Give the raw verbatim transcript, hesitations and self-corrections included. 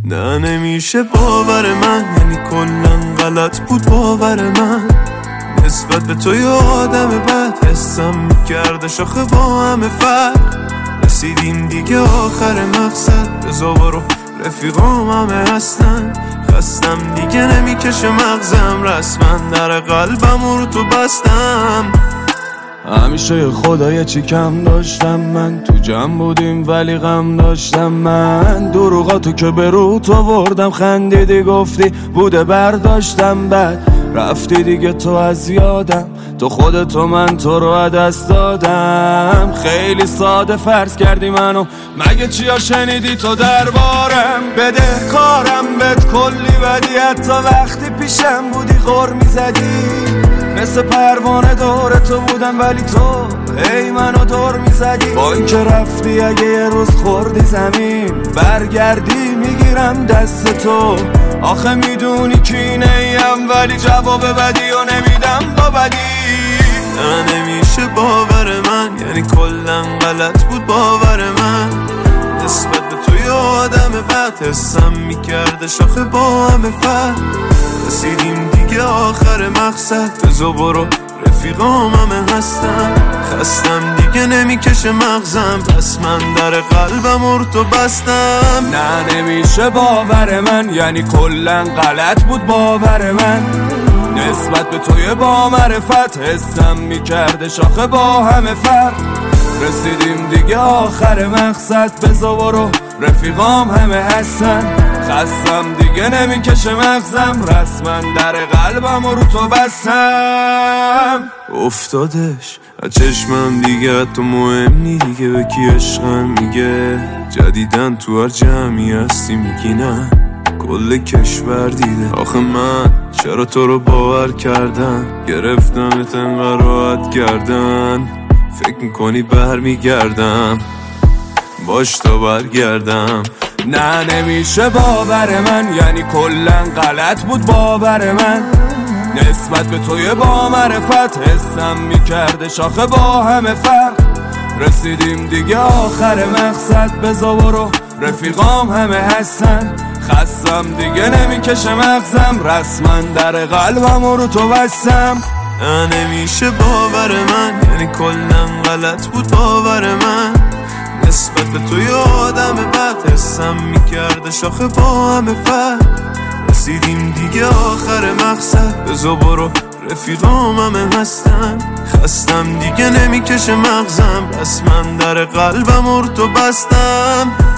نه نمیشه باور من، یعنی کلن غلط بود باور من نسبت به تو. یه آدم بد حسم میکرده شاخه با همه فرق. رسیدیم دیگه آخر مقصد، بزا برو رفیقام همه هستن. خستم دیگه نمیکشه مغزم، رسما در قلبم رو تو بستم. همیشه خدای چی کم داشتم من، تو جمع بودیم ولی غم داشتم من. دروغاتو که به روت آوردم، خندیدی گفتی بوده برداشتم، بعد رفتی دیگه تو از یادم. تو خودتو من تو رو دست دادم. خیلی ساده فرض کردی منو، مگه چیا شنیدی تو دربارم؟ بده کارم بهت کلی بدی، حتی وقتی پیشم بودی غر میزدی. مثل پروانه دور تو بودم ولی تو ای منو دور میزدی. با این که رفتی اگه یه روز خوردی زمین، برگردی میگیرم دست تو. آخه میدونی کینه ایم ولی جواب بدی و نمیدم با بدی. نه نمیشه باور من، یعنی کلن غلط بود باور من نسبت به تو. یه آدم بد حسم میکرده شاخه با همه فرق. رسیدیم دیگه آخر مقصد، بزا برو رفیقام همه هستن. خستم دیگه نمیکشه مغزم، پس من در قلبم رو تو بستم. نه نمیشه باور من، یعنی کلن غلط بود باور من نسبت به توی با معرفت. حسم میکرده شاخه با همه فرق. رسیدیم دیگه آخر مقصد، بزا برو رفیقام همه هستن. خستم دیگه نمیکشه مغزم، رسما در قلبم رو تو بستم. افتادش از چشمم دیگه، تو مهم نی دیگه به کی عشقم میگه. جدیدن تو هر جمعی هستی میگی نه، کل کشور دیده. آخه من چرا تو رو باور کردم، گرفتمت انقدر راحت کردن. فکر میکنی برمیگردم، باش تا برگردم. نه نمیشه باور من، یعنی کلن غلط بود باور من نسبت به توی با معرفت. حسم میکرده شاخه با همه فرق. رسیدیم دیگه آخر مقصد، بزا برو رفیقام همه هستن. خستم دیگه نمیکشه مغزم، رسما در قلبم رو تو بستم. نه نمیشه باور من، یعنی کلن غلط بود باور من نسبت به تو. یه آدم بد حسم میکرده شاخه با همه فرق. رسیدیم دیگه آخر مقصد، بزا برو رفیقام همه هستن. خستم دیگه نمیکشه مغزم، رسما در قلبم رو تو بستم.